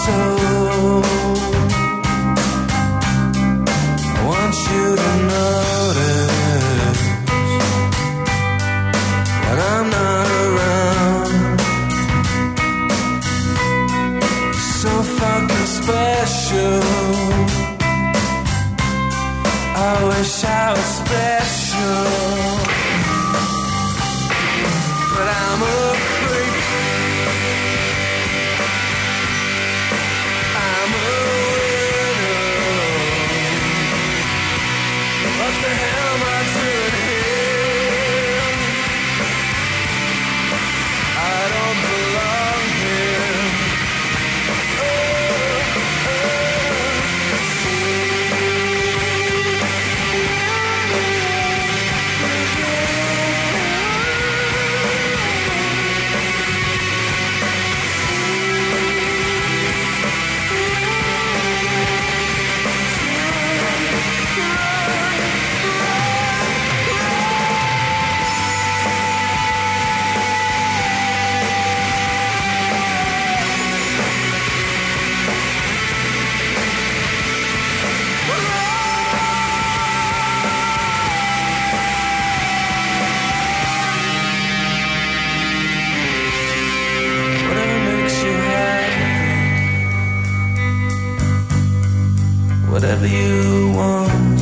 Whatever you want,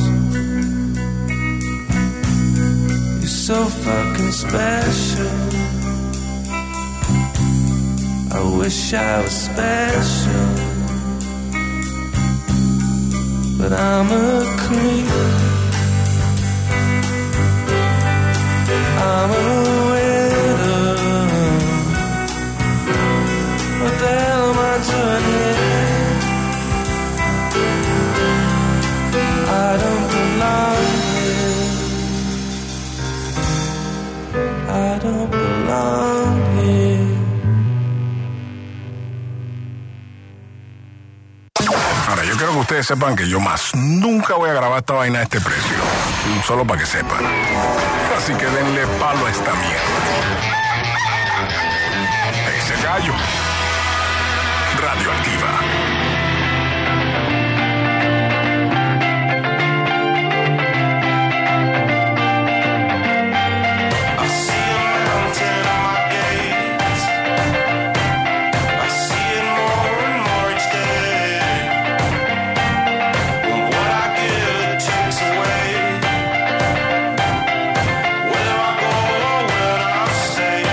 you're so fucking special. I wish I was special, but I'm a creep. I'm a widow. What the hell am I doing here? I don't belong here. I don't belong here. Ahora, yo quiero que ustedes sepan que yo más nunca voy a grabar esta vaina a este precio. Solo para que sepan. Así que denle palo a esta mierda. Ese gallo. Radioactiva. Stay.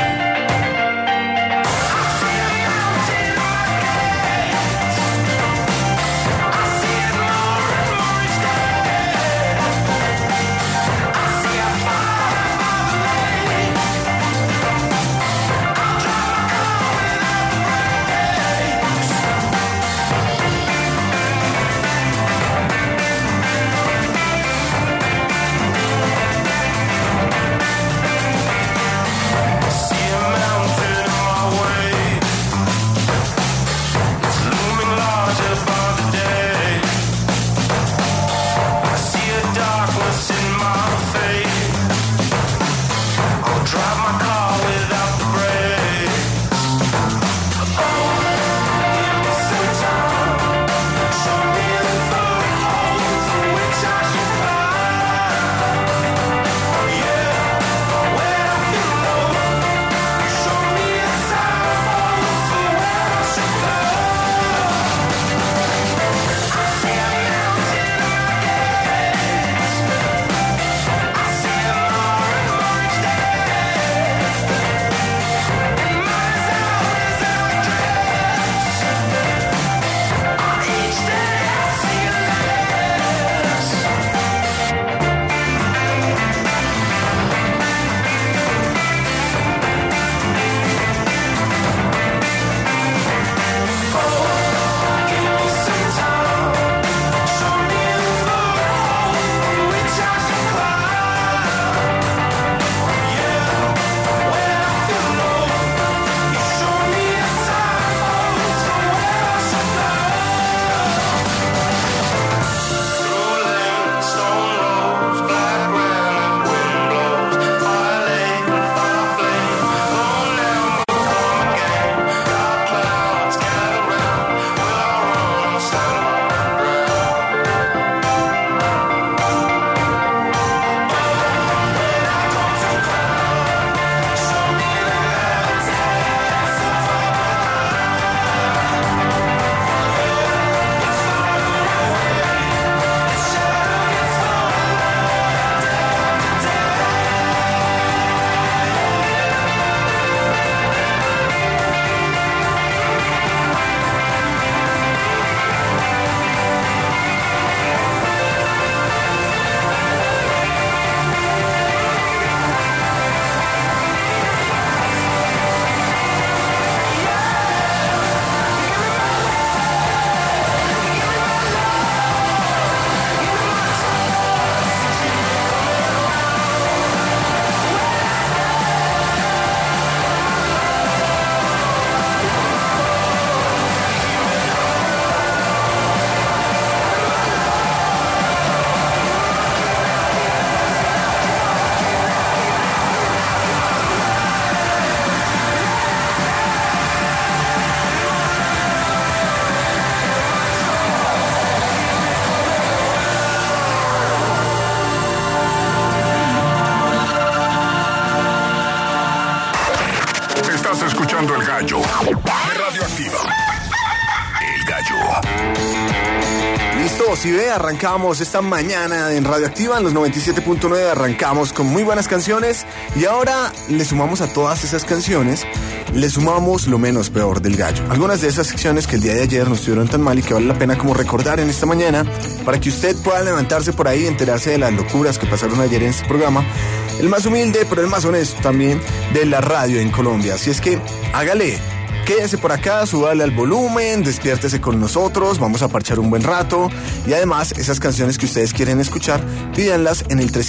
Estás escuchando El Gallo de Radioactiva. El Gallo. Listo, si ve, arrancamos esta mañana en Radioactiva, en los 97.9, arrancamos con muy buenas canciones y ahora le sumamos a todas esas canciones, le sumamos lo menos peor del Gallo. Algunas de esas secciones que el día de ayer no estuvieron tan mal y que vale la pena como recordar en esta mañana para que usted pueda levantarse por ahí y enterarse de las locuras que pasaron ayer en este programa. El más humilde, pero el más honesto también de la radio en Colombia. Así es que hágale. Quédese por acá, súbale al volumen, despiértese con nosotros, vamos a parchar un buen rato. Y además, esas canciones que ustedes quieren escuchar, pídanlas en el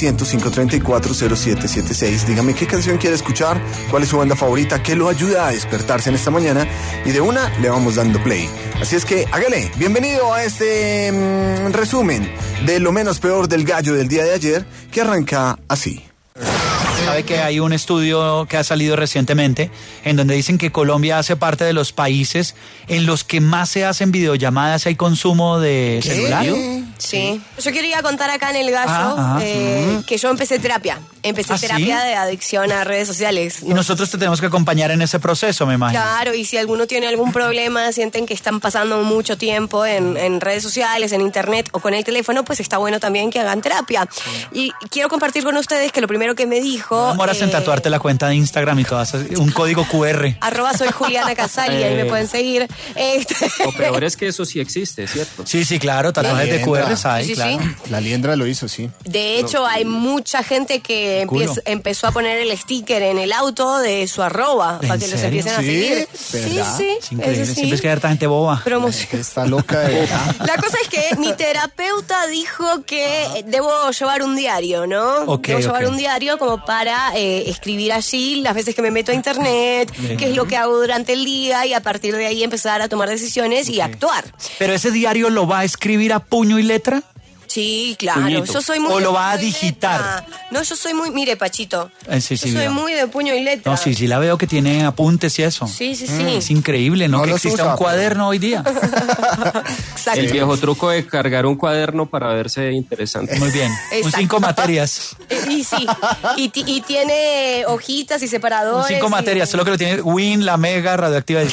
300-534-0776. Dígame qué canción quiere escuchar, cuál es su banda favorita, qué lo ayuda a despertarse en esta mañana. Y de una le vamos dando play. Así es que hágale, bienvenido a este resumen de lo menos peor del Gallo del día de ayer, que arranca así. Sabe que hay un estudio que ha salido recientemente en donde dicen que Colombia hace parte de los países en los que más se hacen videollamadas y hay consumo de celular. Sí. Yo quería contar acá en El Gallo que yo empecé terapia. Empecé terapia de adicción a redes sociales. Y nosotros te tenemos que acompañar en ese proceso, me imagino. Claro, y si alguno tiene algún problema, sienten que están pasando mucho tiempo en redes sociales, en internet o con el teléfono, pues está bueno también que hagan terapia. Y quiero compartir con ustedes que lo primero que me dijo... No demoras en tatuarte la cuenta de Instagram y todo, un código QR. @ soy Juliana Casali, ahí me pueden seguir. Lo peor es que eso sí existe, ¿cierto? Sí, claro, tatuajes de QR, ¿sabes? Sí, claro. sí. La Liendra lo hizo, sí. De hecho, hay mucha gente que empezó a poner el sticker en el auto de su @ para que los serio? empiecen a seguir. ¿Verdad? Sí. Es increíble, Eso sí. siempre es que hay harta gente boba. Promoción. Está loca de verdad. La cosa es que mi terapeuta dijo que debo llevar un diario, ¿no? Debo llevar un diario como para escribir allí las veces que me meto a internet, qué es lo que hago durante el día y a partir de ahí empezar a tomar decisiones y actuar. ¿Pero ese diario lo va a escribir a puño y letra? Sí, claro. Puñito. Yo soy muy ¿O de lo va a puño y digitar? letra. No, yo soy muy... Mire, Pachito. Sí, yo soy veo. muy de puño y letra. No, sí, la veo que tiene apuntes y eso. Sí. Es increíble, ¿no? No Que los exista usa, un cuaderno hoy día. Exacto. El viejo truco de cargar un cuaderno para verse interesante. Muy bien. Un Exacto. 5 materias. Y sí. Y tiene hojitas y separadores. Un 5 materias, solo que lo tiene Win, La Mega, Radioactiva.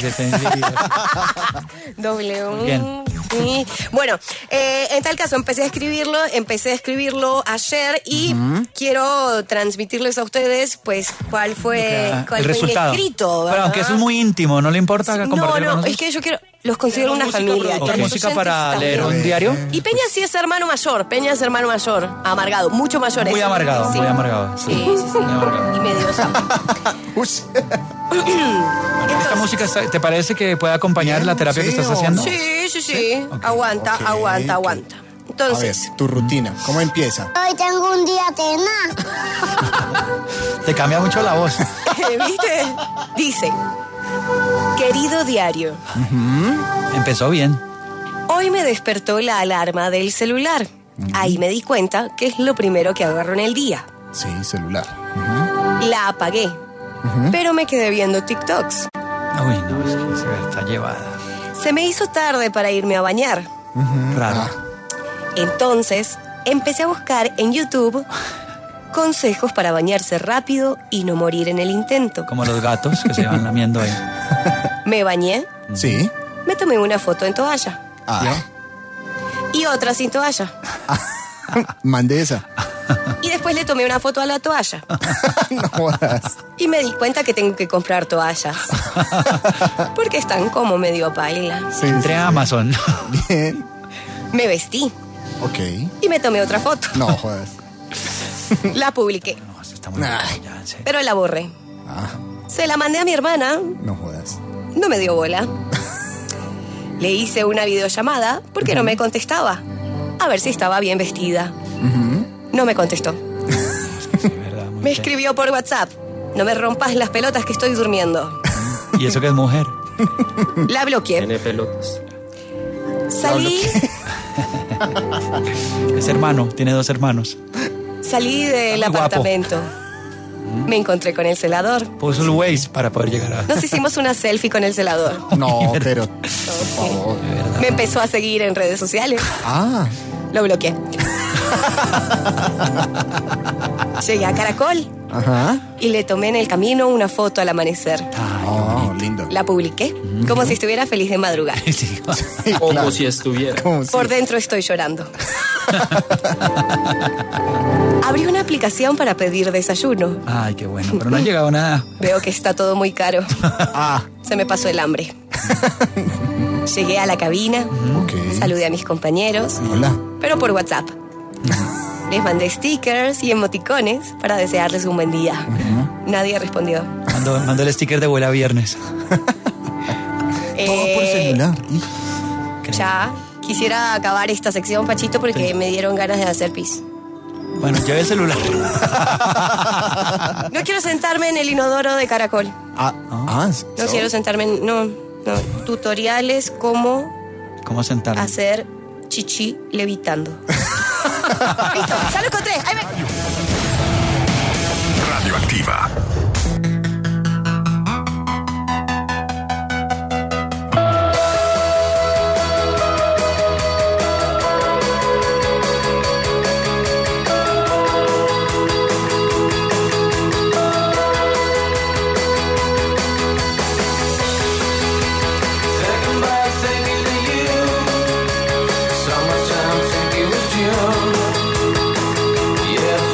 W. Bien. Sí. Bueno, en tal caso empecé a escribirlo ayer y quiero transmitirles a ustedes pues cuál fue el resultado. mi escrito, ¿verdad? Pero aunque eso es muy íntimo, ¿no le importa compartirlo con No, nosotros? es que yo los considero una familia. ¿O y a los música oyentes para también. leer un diario? Y Peña sí es hermano mayor, amargado, mucho mayor. Muy amargado, Sí. muy amargado. Sí. Muy amargado. Y medio ¿Esta música te parece que puede acompañar la terapia que estás haciendo? Sí. Aguanta. A ver, Entonces, tu rutina, ¿cómo empieza? Hoy tengo un día tena. Te cambia mucho la voz. ¿viste? Dice, querido diario, Empezó bien. hoy me despertó la alarma del celular. Ahí me di cuenta que es lo primero que agarro en el día. Sí, celular. La apagué, pero me quedé viendo TikToks. Uy, no, es que se está llevada. Se me hizo tarde para irme a bañar. Raro. Entonces, empecé a buscar en YouTube consejos para bañarse rápido y no morir en el intento. Como los gatos que se van lamiendo ahí. Me bañé, Sí. me tomé una foto en toalla y otra sin toalla. Mande esa. Y después le tomé una foto a la toalla. No jodas. Y me di cuenta que tengo que comprar toallas. Porque están como medio paila. Sí, Entre Amazon. Bien. Me vestí Ok. y me tomé otra foto. No jodas. La publiqué, No, esto está muy Ay. ya, en serio. pero la borré. Se la mandé a mi hermana, No jodas. no me dio bola. Le hice una videollamada porque no me contestaba. A ver si estaba bien vestida. No me contestó. Sí, verdad, muy Me bien. escribió por WhatsApp. No me rompas las pelotas que estoy durmiendo. Y eso que es mujer. La bloqueé. Tiene pelotas. Salí Es hermano, tiene 2 hermanos. Salí del Muy guapo. apartamento. Me encontré con el celador. Puso el Waze para poder llegar a... Nos hicimos una selfie con el celador. No, pero. Por favor. Me empezó a seguir en redes sociales. Ah. Lo bloqueé. Llegué a Caracol. Ajá. Y le tomé en el camino una foto al amanecer. Oh, lindo. La publiqué, como si estuviera feliz de madrugar. Sí. Como Claro. si estuviera. Como si- Por dentro estoy llorando. Abrí una aplicación para pedir desayuno. Ay, qué bueno, pero no ha llegado nada. Veo que está todo muy caro. Ah, Se me pasó el hambre. Llegué a la cabina, ok. saludé a mis compañeros, Hola. pero por WhatsApp. Les mandé stickers y emoticones para desearles un buen día. Nadie respondió. Mando el sticker de vuela viernes. Todo por celular. Ya quisiera acabar esta sección, Pachito, porque me dieron ganas de hacer pis. Bueno, lleve el celular. No quiero sentarme en el inodoro de caracol. No quiero sentarme en... No. Tutoriales cómo ¿Cómo sentarme? hacer chichi levitando. Listo, ya lo encontré. Ahí me... Radioactiva. Second by thinking of you. Summertime thinking it was June. Yeah,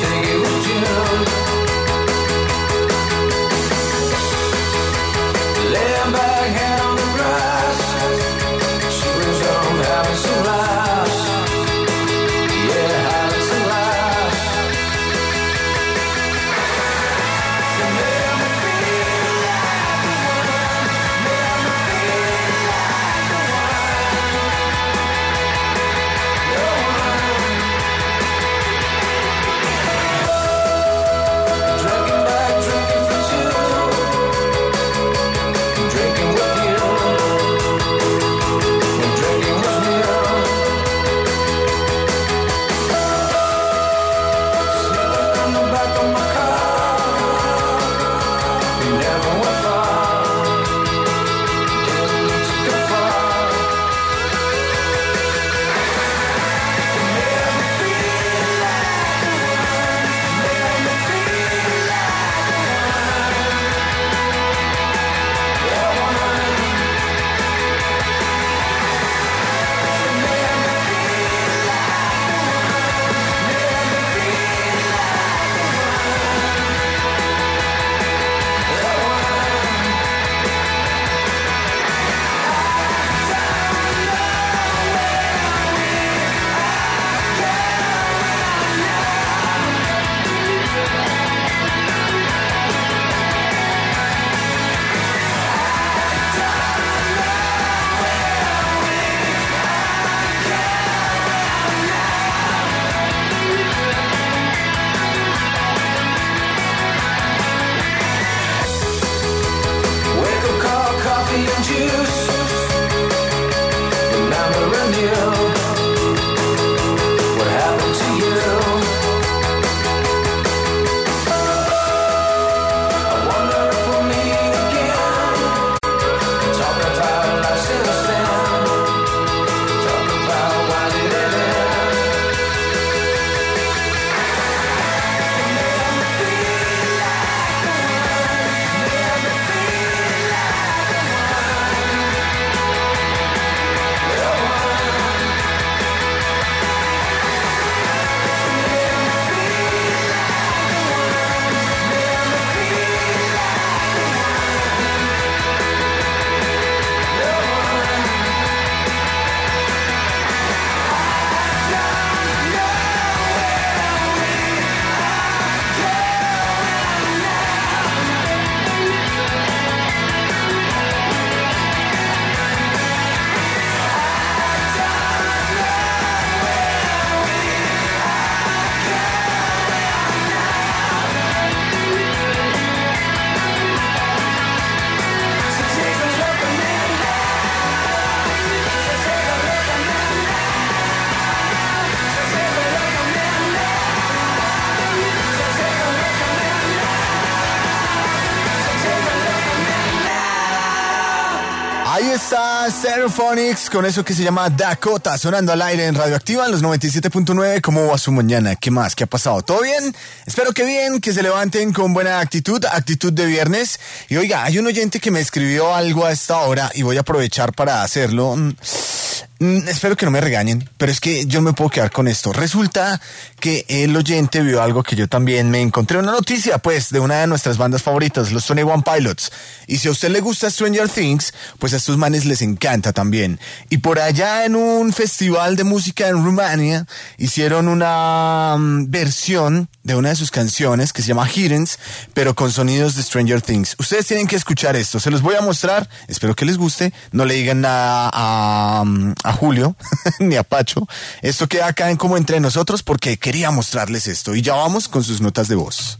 Ahí está Stereophonics con eso que se llama Dakota, sonando al aire en Radioactiva en los 97.9. ¿Cómo va su mañana? ¿Qué más? ¿Qué ha pasado? ¿Todo bien? Espero que bien, que se levanten con buena actitud de viernes. Y oiga, hay un oyente que me escribió algo a esta hora y voy a aprovechar para hacerlo. Espero que no me regañen, pero es que yo no me puedo quedar con esto. Resulta que el oyente vio algo que yo también me encontré, una noticia pues de una de nuestras bandas favoritas, los 21 Pilots. Y si a usted le gusta Stranger Things, pues a estos manes les encanta también. Y por allá en un festival de música en Rumania hicieron una versión de una de sus canciones que se llama Hiddens, pero con sonidos de Stranger Things. Ustedes tienen que escuchar esto, se los voy a mostrar, espero que les guste. No le digan nada a Julio ni a Pacho. Esto queda acá en Como Entre Nosotros porque quería mostrarles esto. Y ya vamos con sus notas de voz.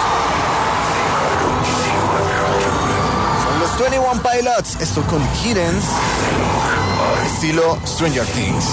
Son los 21 Pilots, esto con Hiddens, estilo Stranger Things.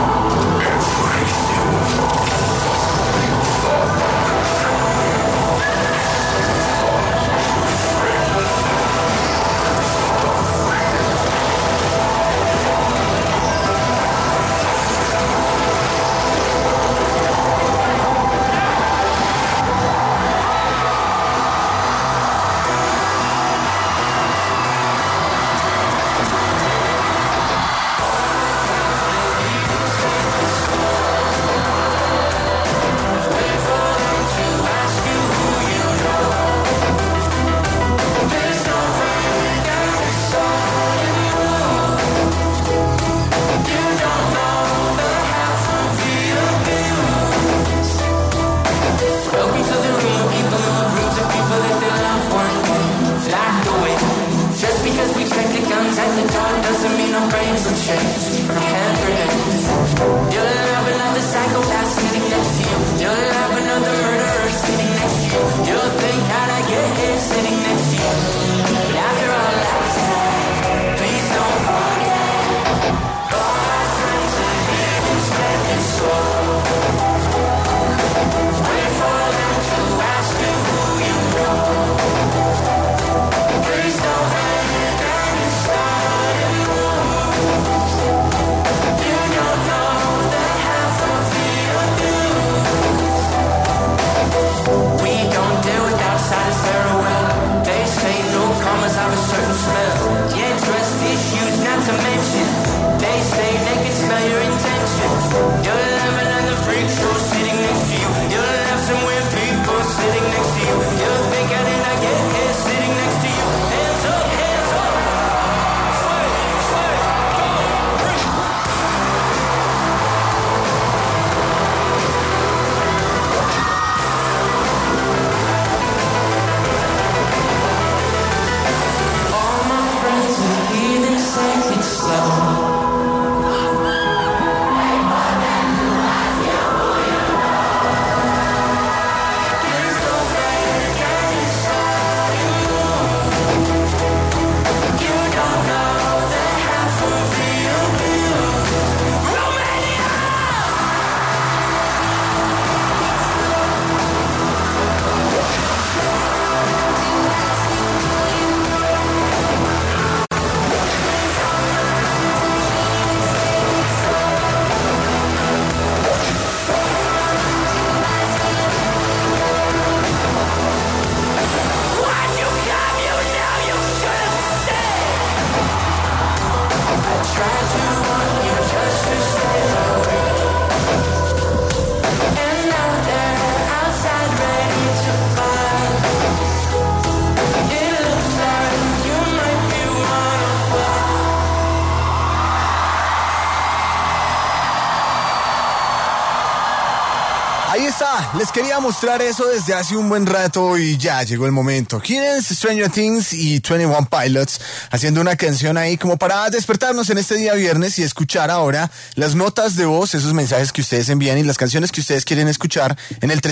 Les quería mostrar eso desde hace un buen rato y ya llegó el momento. Hiddens, Stranger Things y 21 Pilots haciendo una canción ahí como para despertarnos en este día viernes y escuchar ahora las notas de voz, esos mensajes que ustedes envían y las canciones que ustedes quieren escuchar en el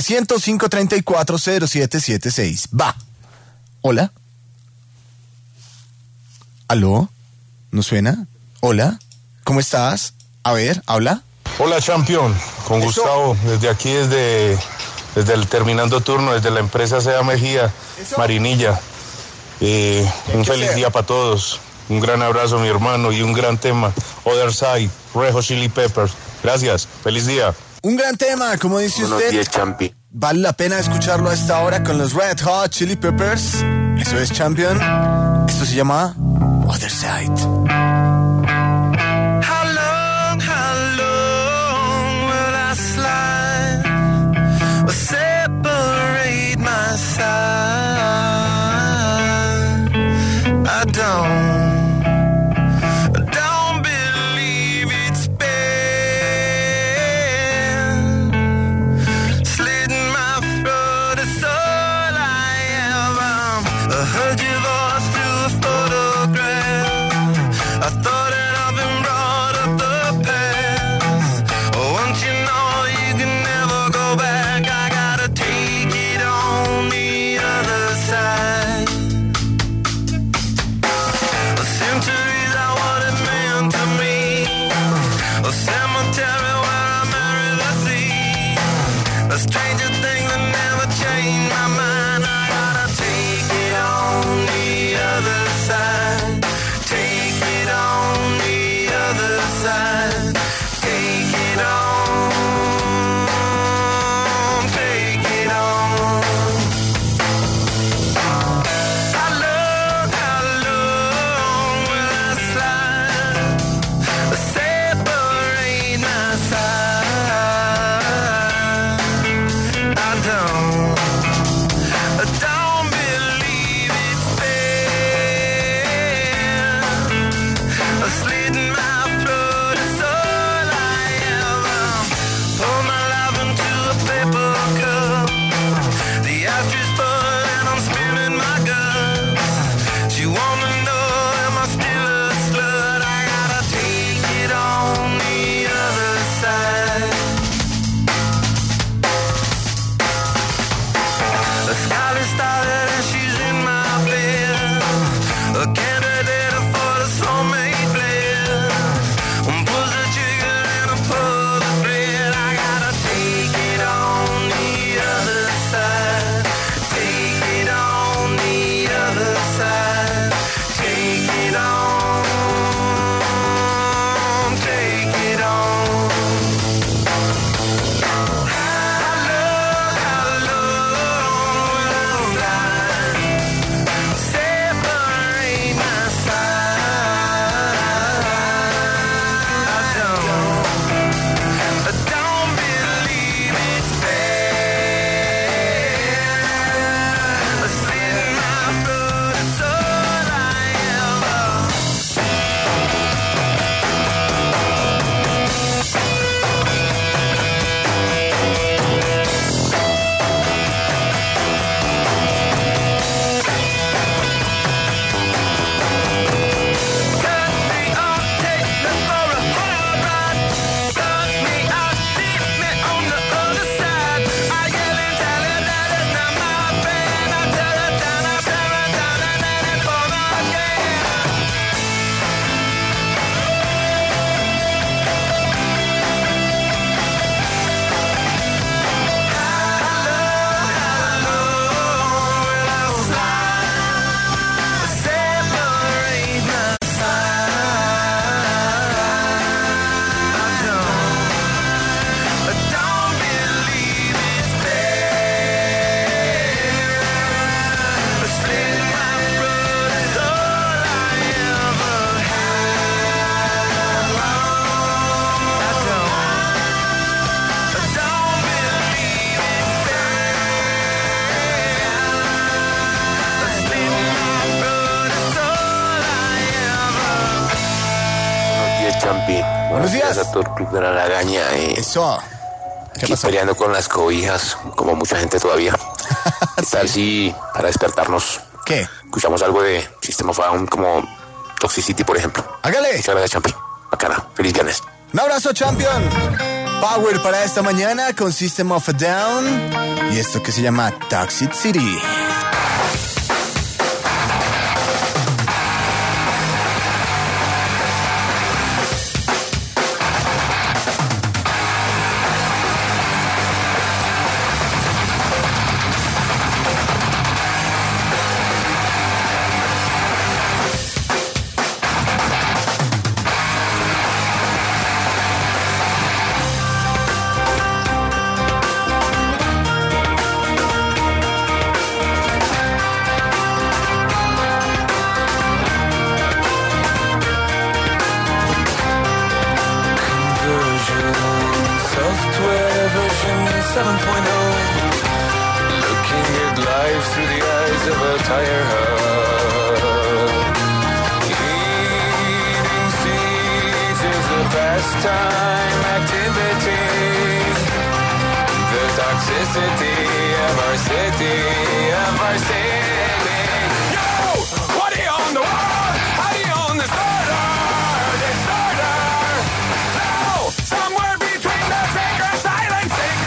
300-534-0776. Va. Hola. ¿Aló? ¿No suena? Hola. ¿Cómo estás? A ver, habla. Hola, Champion, con Eso. Gustavo, desde aquí, desde el terminando turno, desde la empresa Sea Mejía, Eso. Marinilla. Un que feliz hacer. día para todos. Un gran abrazo, mi hermano, y un gran tema. Other Side, Red Hot Chili Peppers. Gracias, feliz día. Un gran tema, como dice usted. 10, Champi. Vale la pena escucharlo a esta hora con los Red Hot Chili Peppers. Eso es Champion. Esto se llama Other Side. How long will I slide or separate my side? I don't believe it's been slitting my throat. It's all I am. I heard your voice through a photograph. I thought that I've been brought up the past. Once you know you can never go back, I gotta take it on the other side. Centuries are what it meant to me. A cemetery where I marry the sea. A stranger thing that never changed my mind. I gotta take it on the other side. Take it on the other side. Take it on. Take it on. How long will I slide? Separate my side. I don't believe it's fair. Slitting my throat is all I am. Pour my life into a paper cup. The ashes full and I'm spilling my guts. She wanna know, am I still a slut? I gotta take it on the other side. A scarlet started and she's in my bed. A candidate for the soulmate blend. Pulls the trigger and I pull the thread. I gotta take it on the other side. Take it on the other side. Take it on. Take it on. How long will I slide? Separate my side. I don't believe it's fair. Slitting my throat is all I am. Cut me off, take me for a hard ride. Cut me out, leave me on the other side. I yell and tell her that it's not my friend. I tell her down, and then it's for again. How long will I slide? Separate my side. I don't believe it's fair. Slitting my throat is all I ever had. I don't believe it's fair. Slitting my throat is all I ever. Buenos días, Champi. Buenos días. A todo el club de la lagaña. Eso. ¿Qué Aquí pasó? peleando con las cobijas, como mucha gente todavía. ¿Qué tal si para despertarnos ¿Qué? escuchamos algo de System of a Down, como Toxicity, por ejemplo? Hágale. Muchas gracias, Champi. Bacana. Feliz viernes. Un abrazo, Champion. Power para esta mañana con System of a Down. Y esto que se llama Toxic City. Looking at life through the eyes of a tire hub. Eating seeds is a pastime activity. The toxicity of our city, Yo! What do you own the world? How do you own the disorder? Now, somewhere between the sacred silence and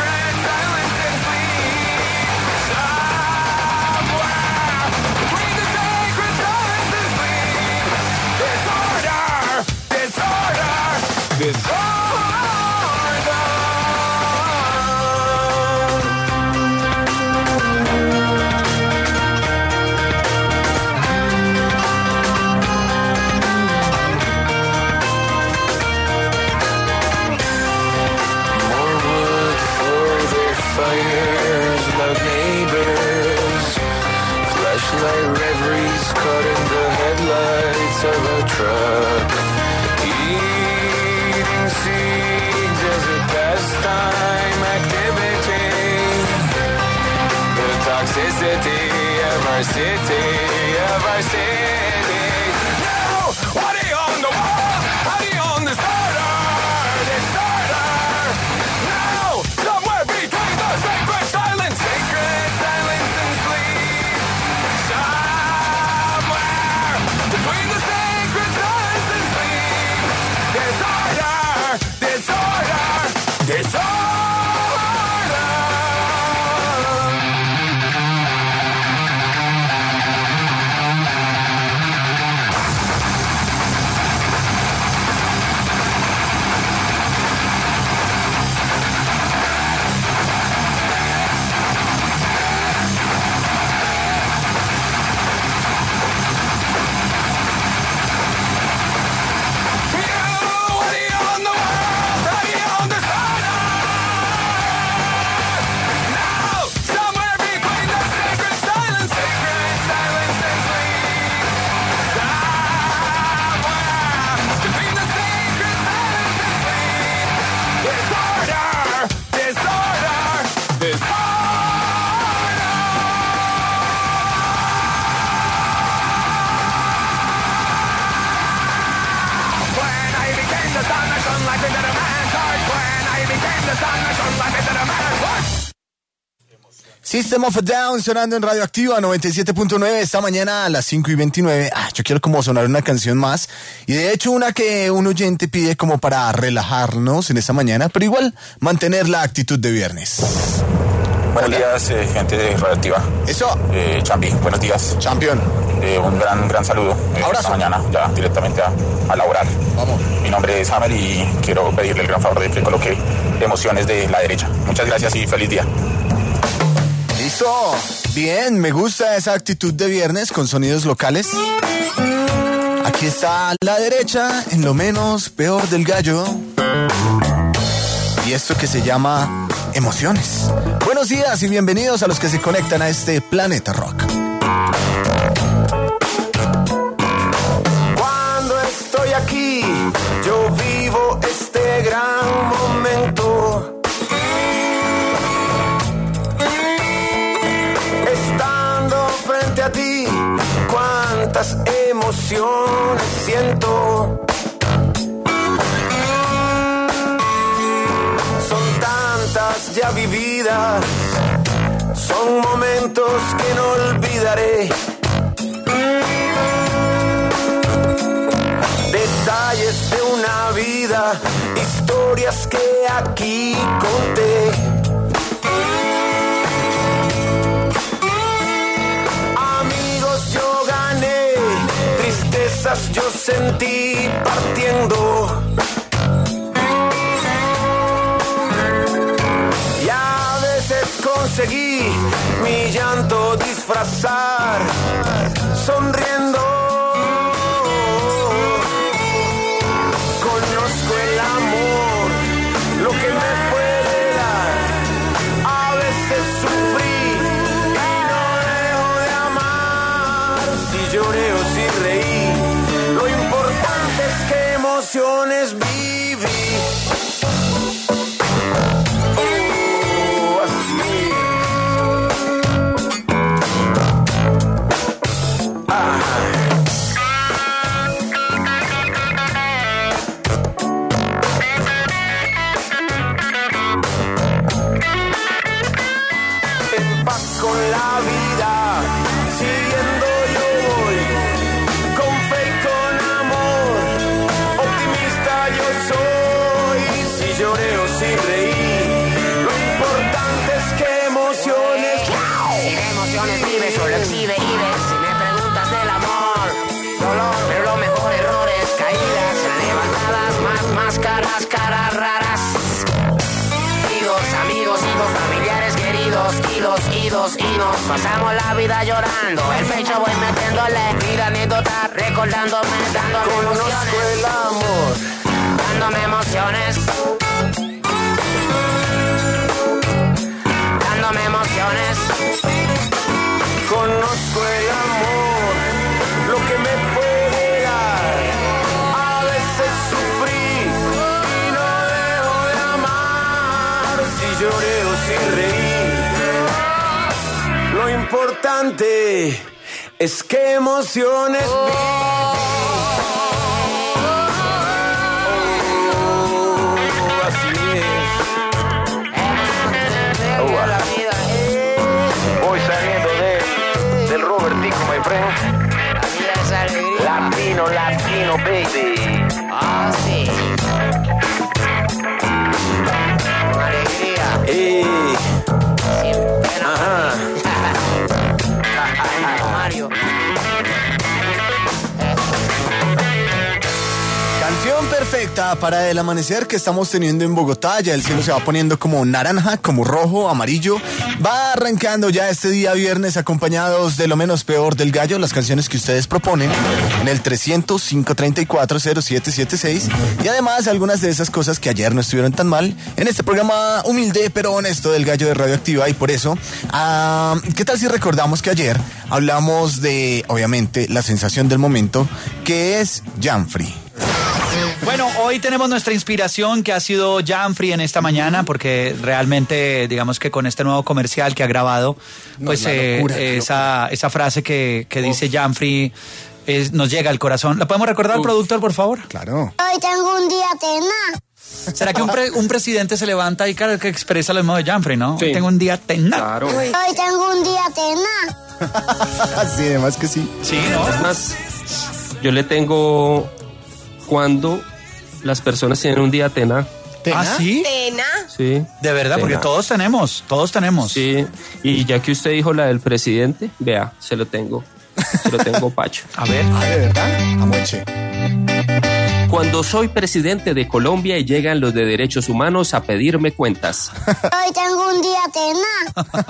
sleep. Somewhere between the sacred silence and sleep. Disorder. Fires, loud neighbors, flashlight reveries caught in the headlights of a truck. Eating seeds as a pastime activity. The toxicity of our city, Now, what do you own the world? How do you own this order? Now, somewhere between the sacred silence and sleep. Somewhere between the sacred silence and sleep. Disorder. System of a Down sonando en Radioactiva 97.9 esta mañana a las 5:29. Yo quiero como sonar una canción más. Y de hecho una que un oyente pide como para relajarnos en esta mañana, pero igual mantener la actitud de viernes. Buenos días, gente de Radioactiva. Eso. Champi, buenos días. Champion. Un gran saludo. Esta mañana ya directamente a laborar. Vamos. Mi nombre es Hamel y quiero pedirle el gran favor de que coloque emociones de la derecha. Muchas gracias y feliz día. Listo. Bien, me gusta esa actitud de viernes con sonidos locales. Aquí está la derecha en lo menos peor del gallo. Y esto que se llama emociones. Buenos días y bienvenidos a los que se conectan a este Planeta Rock. Cuando estoy aquí, yo vivo este gran momento. Estando frente a ti, cuántas emociones siento. Son tantas ya vividas, son momentos que no olvidaré. Detalles de una vida, historias que aquí conté. Amigos yo gané, tristezas yo sentí partiendo. Y a veces conseguí mi llanto disfrazar sonriendo. Conozco el amor, lo que me puede dar. A veces sufrí y no dejo de amar. Si lloré o si reí, lo importante es que emociones viví. las caras raras. Amigos, familiares queridos, y nos pasamos la vida llorando. El pecho voy metiéndole, mira anécdota, recordándome, dándome emociones. El amor. Dándome emociones. Dándome emociones. Conozco el amor, lo que me puede dar. A veces sufrí y no dejo de amar. Si lloré o si reí, lo importante es que emociones así es. Voy saliendo del Robertico, my friend. Latino, baby. Ah, sí. Con alegría. Sin pena. Ajá. Mario. Canción perfecta para el amanecer que estamos teniendo en Bogotá. Ya el cielo se va poniendo como naranja, como rojo, amarillo. Va arrancando ya este día viernes acompañados de lo menos peor del gallo, las canciones que ustedes proponen en el 300-534-0776. Y además algunas de esas cosas que ayer no estuvieron tan mal en este programa humilde pero honesto del gallo de Radioactiva. Y por eso, ¿qué tal si recordamos que ayer hablamos de, obviamente, la sensación del momento, que es Janfrey? Bueno, hoy tenemos nuestra inspiración que ha sido Janfrey en esta mañana, porque realmente, digamos que con este nuevo comercial que ha grabado, pues esa frase que dice Janfrey nos llega al corazón. ¿La podemos recordar, productor, por favor? Claro. Hoy tengo un día tenaz. ¿Será que un presidente se levanta y claro que expresa lo mismo de Janfrey, no? Sí. Hoy tengo un día tenaz. Claro. Hoy tengo un día tenaz. Sí, además que sí. Sí, ¿no? Es más, yo le tengo cuando las personas tienen un día tenaz. ¿Ah, sí? Tena. Sí. De verdad, porque Tenaz. todos tenemos. Sí, y ya que usted dijo la del presidente, vea, se lo tengo Pacho. A ver. ¿De verdad? Amoche. Cuando soy presidente de Colombia y llegan los de derechos humanos a pedirme cuentas. Hoy tengo un día tenaz.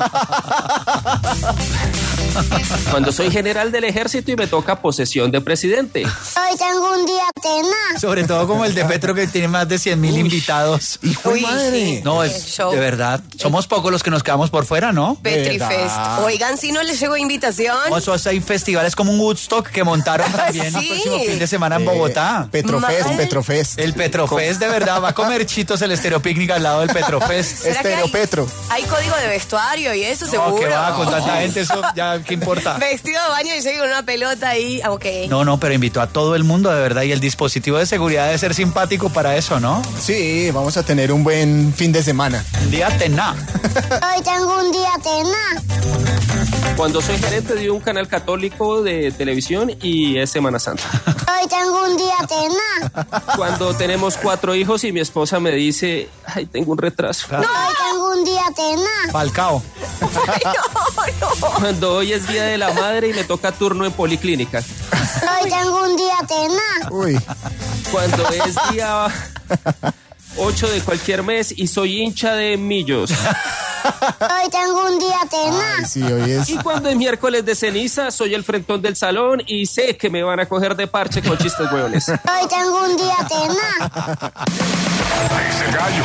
Cuando soy general del ejército y me toca posesión de presidente. Hoy tengo un día tenaz. Sobre todo como el de Petro, que tiene más de 100,000 invitados. ¡Hijo de madre! No, El es show. de verdad. Somos pocos los que nos quedamos por fuera, ¿no? Petrifest. Oigan, si no les llegó invitación. O sea, hay festivales como un Woodstock que montaron también el Sí. próximo fin de semana en Bogotá. Petrofest. El Petrofest, de verdad, va a comer chitos el Estéreo Picnic al lado del Petrofest. ¿Será que hay- Petro. Hay código de vestuario y eso, No, seguro. que va, con tanta gente, eso ya, ¿qué importa? Vestido de baño y llega con una pelota ahí. Ok. No, pero invitó a todo el mundo, de verdad, y el dispositivo de seguridad debe ser simpático para eso, ¿no? Sí, vamos a tener un buen fin de semana. Un día tenaz. Hoy tengo un día tenaz. Cuando soy gerente de un canal católico de televisión y es Semana Santa. Hoy tengo un día tenaz. Cuando tenemos 4 hijos y mi esposa me dice, ay, tengo un retraso. Hoy tengo un día tenaz. Falcao. Ay, no. Cuando hoy es Día de la Madre y me toca turno en policlínica. Hoy tengo un día tenaz. Uy. Cuando es día 8 de cualquier mes y soy hincha de Millos. Hoy tengo un día tenaz. Ay, sí, hoy es. Y cuando es miércoles de ceniza, soy el frentón del salón y sé que me van a coger de parche con chistes hueones. Hoy tengo un día tenaz. Ese gallo.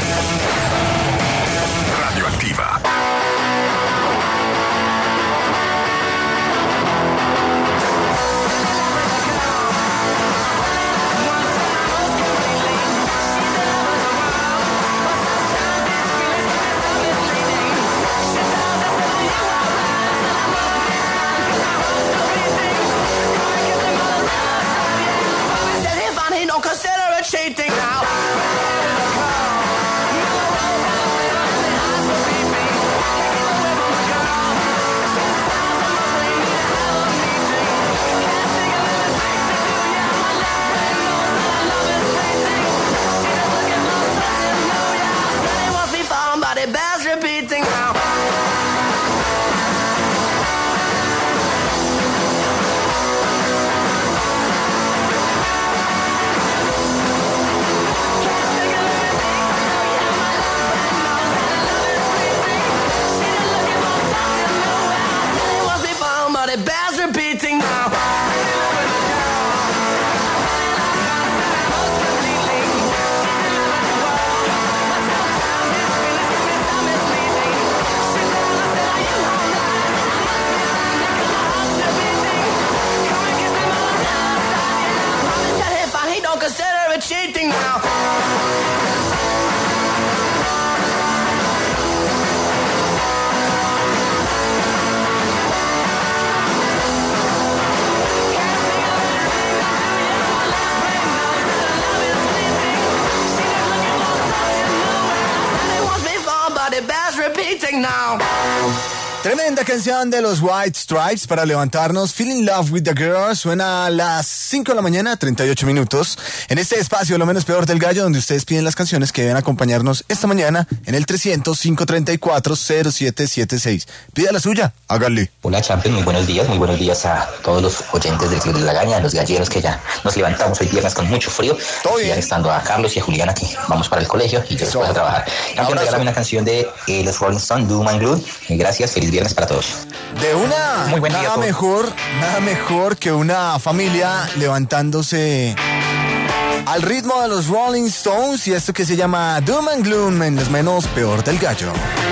Radioactiva. Don't consider it cheating now. Somebody bells repeating now. consider it cheating now. Now. Tremenda canción de los White Stripes para levantarnos. Feeling Love with the Girl suena a las 5 de la mañana, 38 minutos. En este espacio, Lo Menos Peor del Gallo, donde ustedes piden las canciones que deben acompañarnos esta mañana en el 300-534-0776. Pida la suya, hágale. Hola, Champions, muy buenos días a todos los oyentes del Club de la Gaña, los galleros que ya nos levantamos hoy viernes con mucho frío. Todo bien. Estando a Carlos y a Julián aquí. Vamos para el colegio y yo después a trabajar. Campeón, regálame una canción de los Rolling Stones, Doom and Gloom. Gracias, feliz viernes para todos. De una, muy buen día. Nada mejor que una familia levantándose al ritmo de los Rolling Stones y esto que se llama Doom and Gloom en Los Menos Peor del Gallo.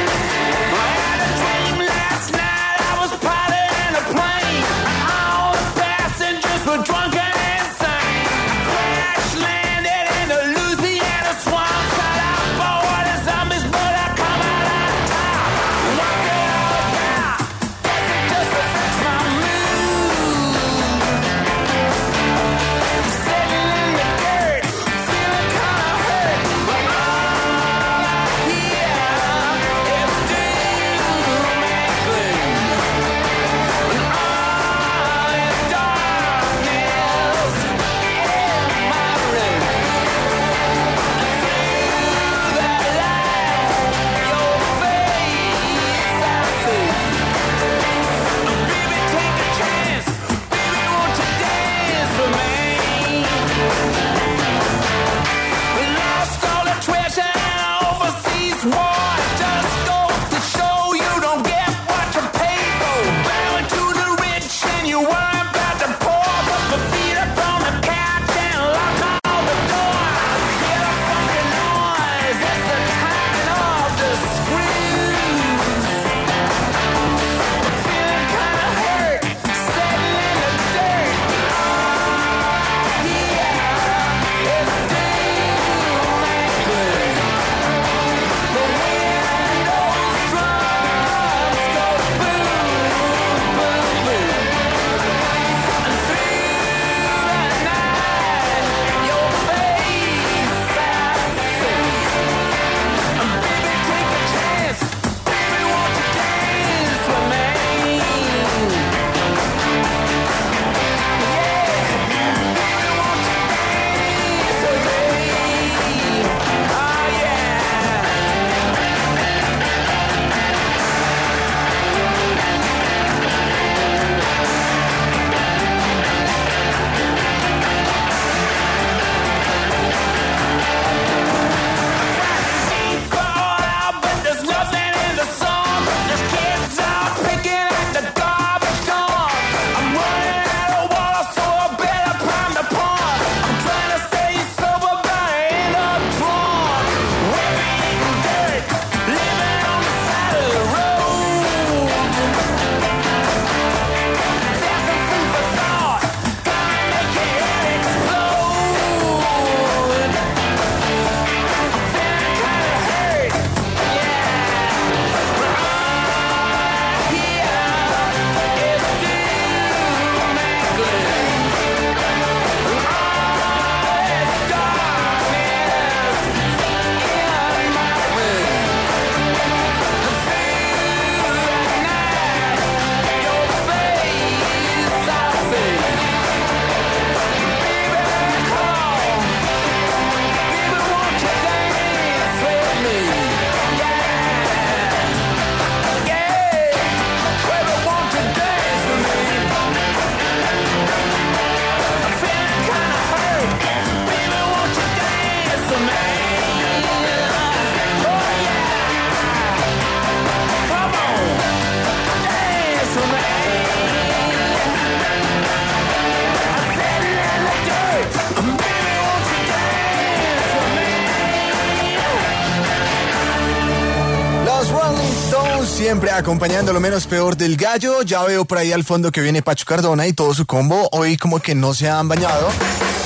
Siempre acompañando Lo Menos Peor del Gallo. Ya veo por ahí al fondo que viene Pacho Cardona y todo su combo. Hoy como que no se han bañado.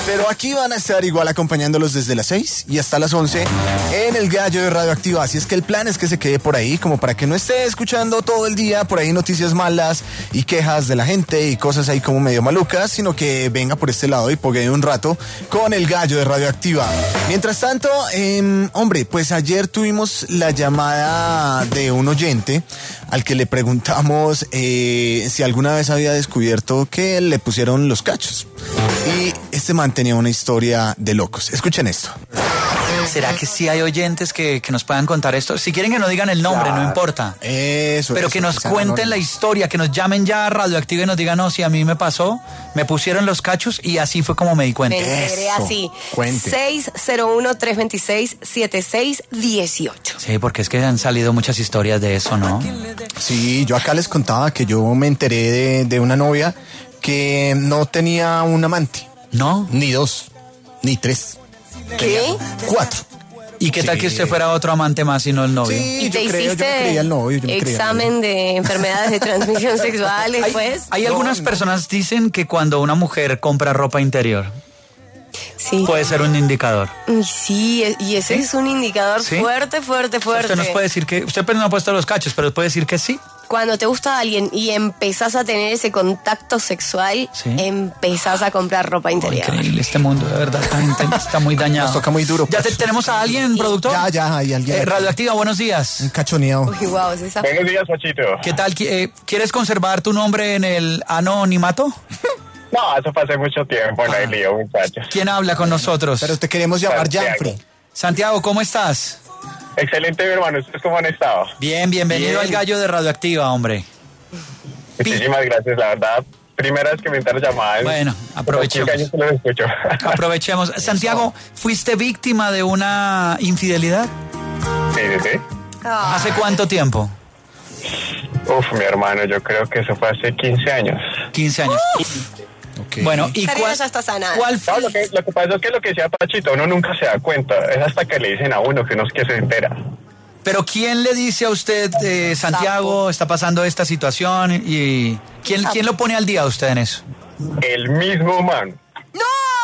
Pero aquí van a estar igual acompañándolos desde las 6 y hasta las 11 en el Gallo de Radioactiva. Así es que el plan es que se quede por ahí, como para que no esté escuchando todo el día por ahí noticias malas y quejas de la gente y cosas ahí como medio malucas, sino que venga por este lado y poguee un rato con el Gallo de Radioactiva. Mientras tanto, hombre, pues ayer tuvimos la llamada de un oyente al que le preguntamos si alguna vez había descubierto que le pusieron los cachos. Y este man tenía una historia de locos. Escuchen esto. ¿Será que sí hay oyentes que nos puedan contar esto? Si quieren que no digan el nombre, no importa. Pero que nos cuenten la historia, que nos llamen ya a Radioactiva y nos digan, no, si a mí me pasó, me pusieron los cachos y así fue como me di cuenta. Me enteré así. Cuente. 601-326-7618. Sí, porque es que han salido muchas historias de eso, ¿no? Sí, yo acá les contaba que yo me enteré de una novia que no tenía un amante. ¿No? Ni 2, ni 3. ¿Qué? 4. ¿Y qué tal que usted fuera otro amante más y no el novio? Sí, ¿Y te hiciste yo me creía el novio, examen de enfermedades de transmisión sexual después? Hay algunas personas dicen que cuando una mujer compra ropa interior, sí, puede ser un indicador. Sí, y ese es un indicador fuerte. Usted nos puede decir que, usted no ha puesto los cachos, pero puede decir que sí. Cuando te gusta alguien y empezás a tener ese contacto sexual, empezás a comprar ropa interior. Increíble este mundo, de verdad, esta gente está muy dañada. Nos toca muy duro. ¿Ya tenemos a alguien, productor? Ya, hay alguien. Radioactiva, buenos días. Un cachoneado. Uy, wow, ¿es esa? Buenos días, Pachito. ¿Qué tal? ¿Quieres conservar tu nombre en el anonimato? No, eso fue hace mucho tiempo, no hay lío, muchachos. ¿Quién habla con nosotros? Pero te queremos llamar Janfrey. Santiago, ¿cómo estás? Excelente, mi hermano. ¿Ustedes cómo han estado? Bien, bienvenido al Gallo de Radioactiva, hombre. Muchísimas gracias, la verdad. Primera vez que me entran llamadas. Bueno, aprovechemos. Años que los escucho. Aprovechemos. Santiago, ¿fuiste víctima de una infidelidad? Sí. ¿Hace cuánto tiempo? Uf, mi hermano, yo creo que eso fue hace 15 años. 15 años. Okay. Bueno, ¿y cuál, ya está sanada. ¿cuál fue? No, lo que pasa es que lo que decía Pachito, uno nunca se da cuenta. Es hasta que le dicen a uno que uno es que se entera. Pero ¿quién le dice a usted, Santiago, está pasando esta situación? ¿Y quién lo pone al día a usted en eso? El mismo man. ¡No!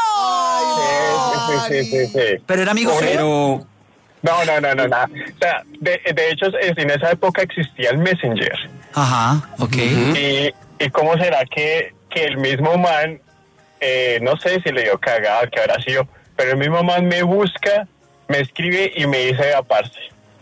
Sí. Pero era amigo suyo. No. O sea, de hecho, en esa época existía el Messenger. Ajá, ok. ¿Y cómo será que el mismo man, no sé si le dio cagada, que habrá sido, pero el mismo man me busca, me escribe y me dice, parce,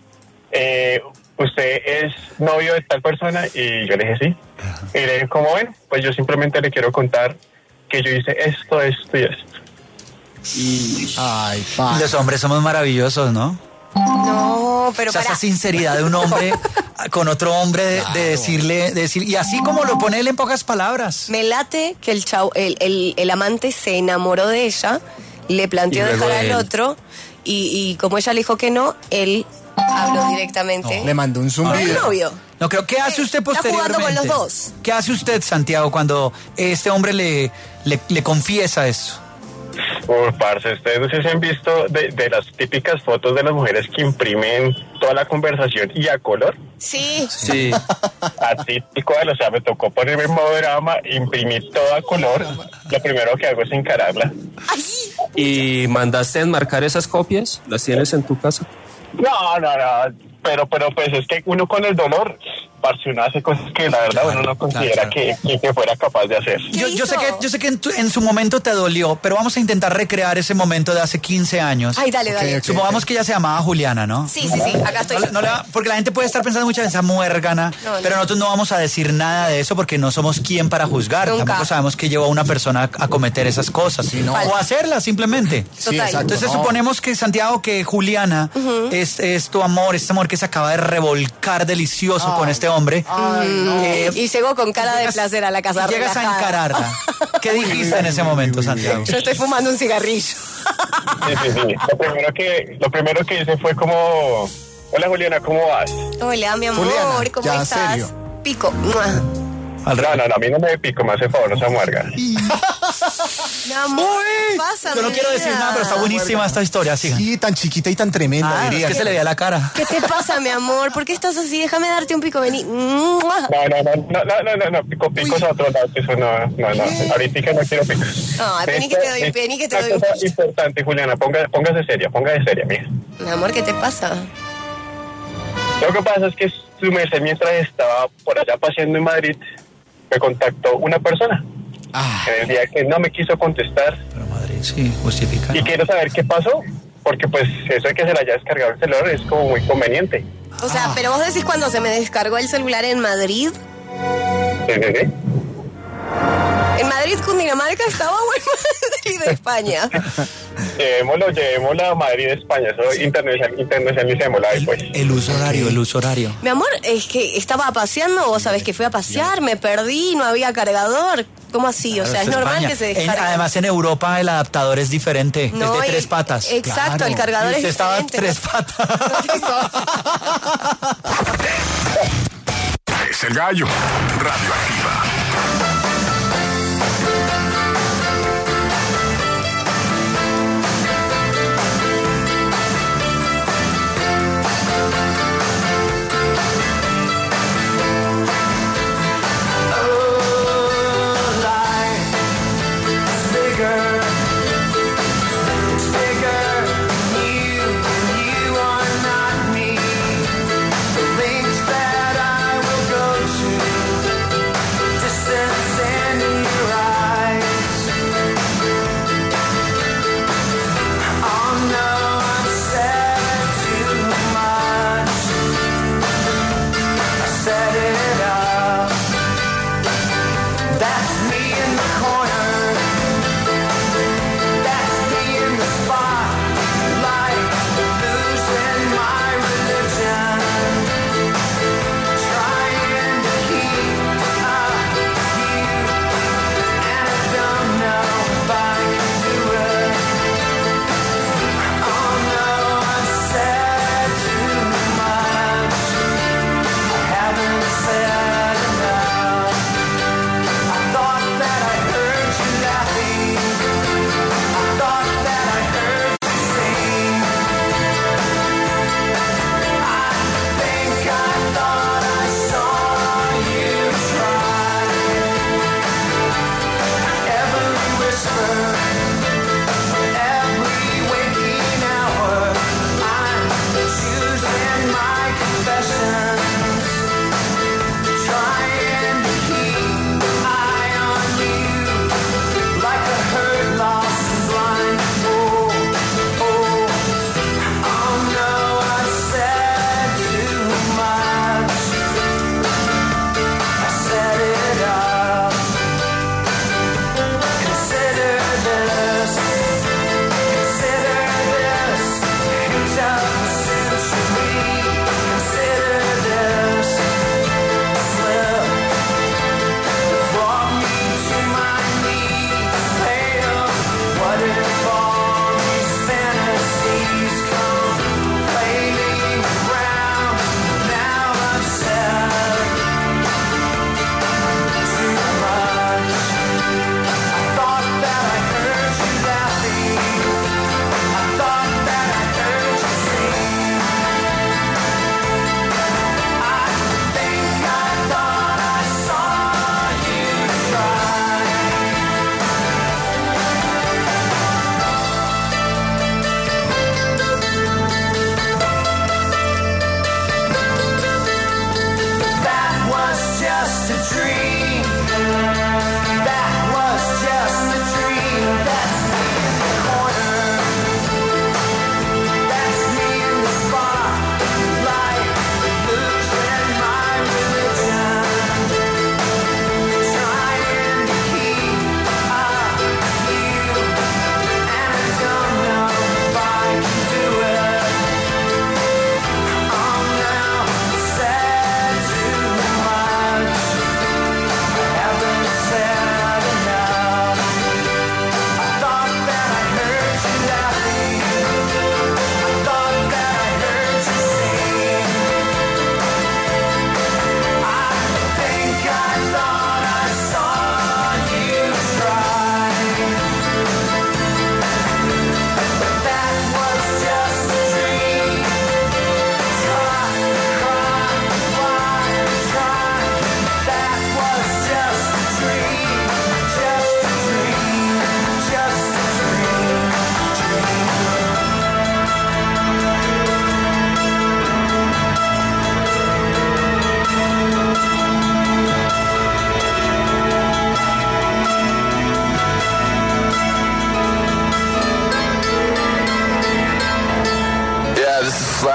¿usted es novio de tal persona? Y yo le dije, sí. Y le dije, ¿cómo ven? Pues yo simplemente le quiero contar que yo hice esto y esto. Ay, los hombres somos maravillosos, ¿no? No, pero esa sinceridad de un hombre con otro hombre, de decir, y así como lo pone él en pocas palabras. Me late que el amante se enamoró de ella, le planteó dejar al otro, y como ella le dijo que no, él habló directamente. Le mandó un zumbido. ¿El novio? No creo. ¿Qué hace usted posteriormente? Está jugando con los dos. ¿Qué hace usted, Santiago, cuando este hombre le confiesa eso? Parce, ustedes no sé si han visto de las típicas fotos de las mujeres que imprimen toda la conversación y a color. Sí. Atípico, o sea, me tocó ponerme en modo drama, imprimir todo a color. Lo primero que hago es encararla. Ay. ¿Y mandaste a enmarcar esas copias? ¿Las tienes en tu casa? No. Pero pues es que uno con el dolor, parce, uno hace cosas que la verdad uno no considera que fuera capaz de hacer. Yo sé que en su momento te dolió, pero vamos a intentar recrear ese momento de hace 15 años. Ay, dale. Okay. Supongamos que ella se llamaba Juliana, ¿no? Sí, acá estoy. Porque la gente puede estar pensando muchas veces esa muérgana, pero nosotros no vamos a decir nada de eso porque no somos quien para juzgar. Nunca. Tampoco sabemos qué llevó a una persona a cometer esas cosas. Sí, no. O hacerlas simplemente. Total. Entonces suponemos que, Santiago, que Juliana es tu amor, este amor que se acaba de revolcar delicioso con este hombre. Y llegó con cara de placer a la casa. Llegas a encararla. ¿Qué dijiste en ese momento, Santiago? Yo estoy fumando un cigarrillo. Sí. Lo primero que hice fue como... Hola, Juliana, ¿cómo vas? Hola, mi amor, Juliana, ¿cómo estás? Serio. Pico. No, a mí no me pico, me hace favor, no se amarga. Mi amor, ¿qué pasa? Yo no quiero decir nada, pero está buenísima esta historia, sigan. Sí, tan chiquita y tan tremenda, diría. Es que se le veía la cara. ¿Qué te pasa, mi amor? ¿Por qué estás así? Déjame darte un pico, vení. No, pico es a otro lado, eso no. Ahorita no quiero picos. Ay, vení que te doy, vení que te doy. Una cosa importante, Juliana, póngase seria, mija. Mi amor, ¿qué te pasa? Lo que pasa es que su merced, mientras estaba por allá paseando en Madrid, me contactó una persona. En el día que no me quiso contestar. Pero Madrid, sí, justifica. Y quiero saber qué pasó, porque pues eso de que se le haya descargado el celular es como muy conveniente. O sea, pero vos decís cuando se me descargó el celular en Madrid. Sí. ¿En Madrid, Cundinamarca estaba o en Madrid, España? Llevémoslo a Madrid, España. Eso internacionalicémoslo ahí, pues. El uso horario. Mi amor, es que estaba paseando, vos sabés que fui a pasear, me perdí, no había cargador. ¿Cómo así? Claro, o sea, es normal España. que se descargue. Además, en Europa el adaptador es diferente, No, es de 3 patas. Exacto, claro. El cargador es diferente. Estaba 3 patas. Es el gallo. Radioactiva.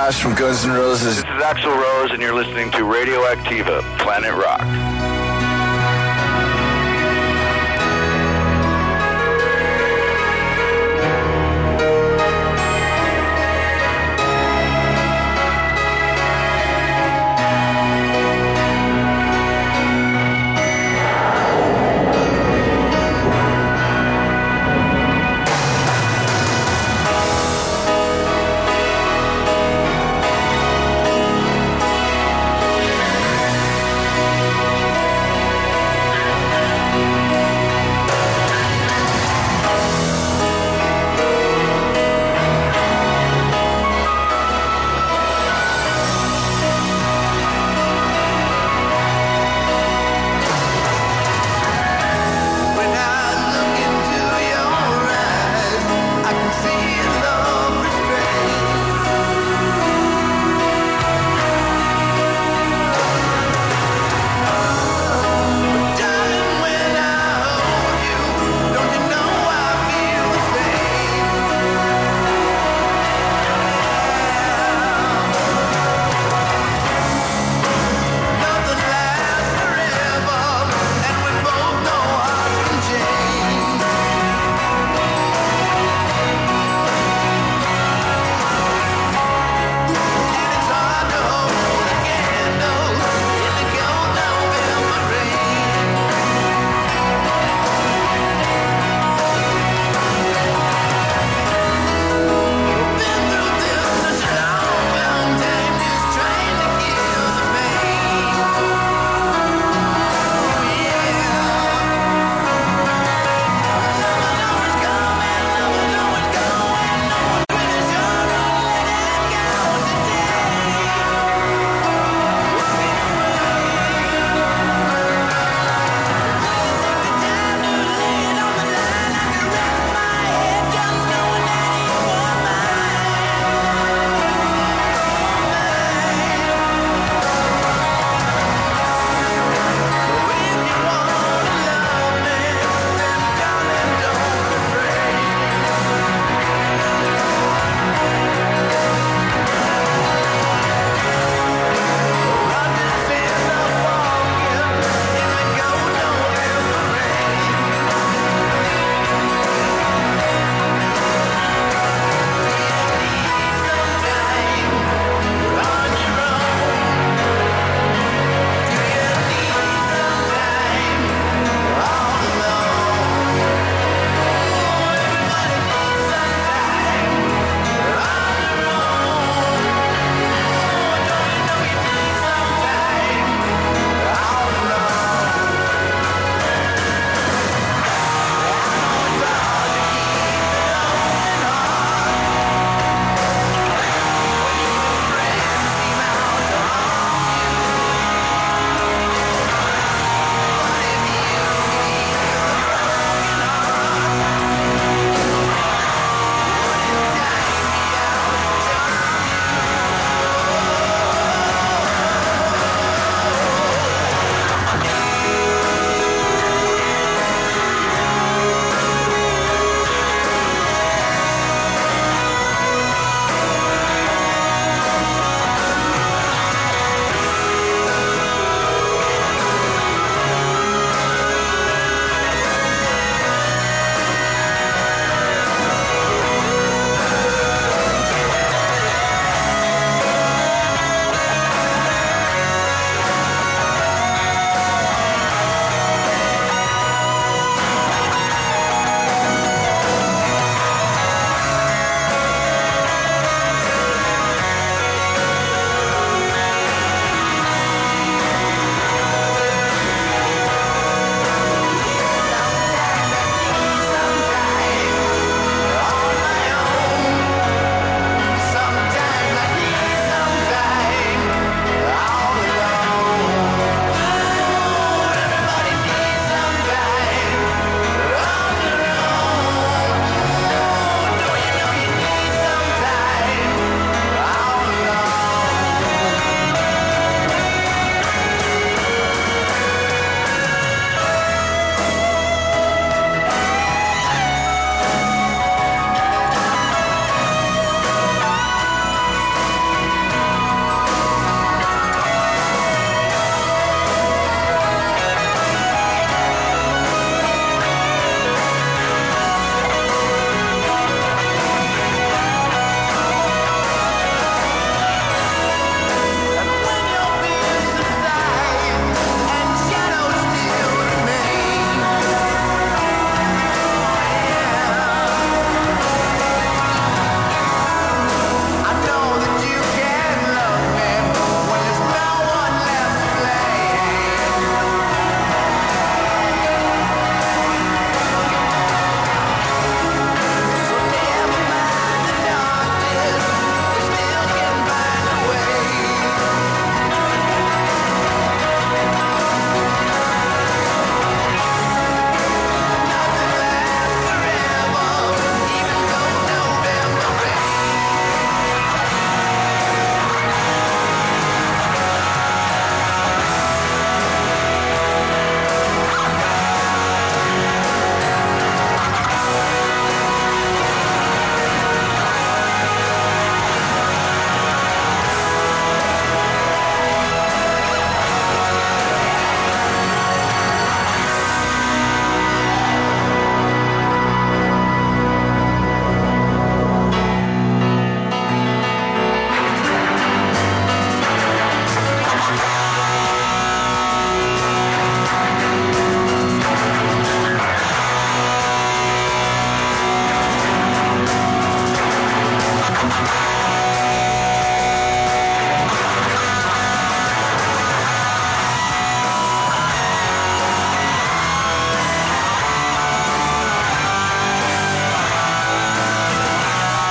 Slash from Guns N' Roses. This is Axl Rose, and you're listening to Radioactiva, Planet Rock.